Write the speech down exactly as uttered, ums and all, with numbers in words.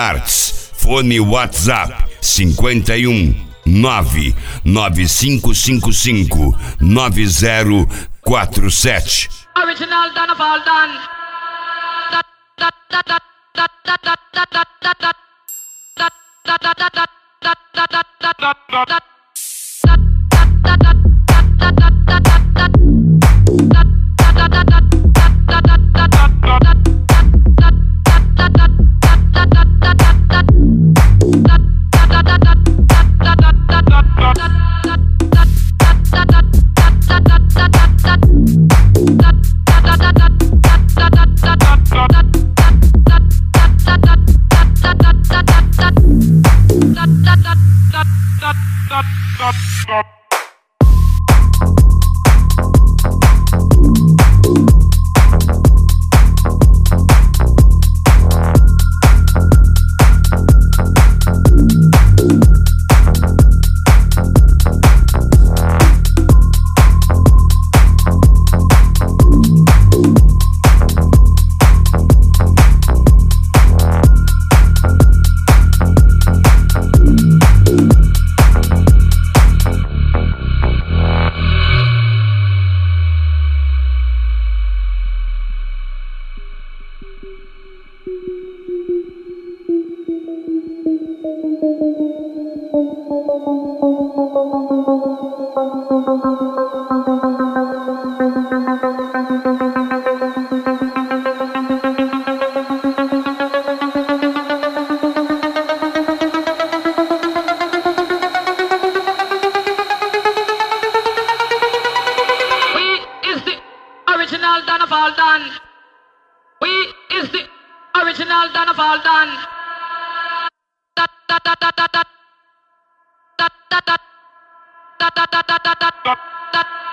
Arts. Fone WhatsApp cinquenta e um nove nove cinco cinco cinco nove zero quatro sete. Original done of all done. Original done of all done. Da, da, da, da, da, da. Da, da, da, da, da, da, da, da, da, da.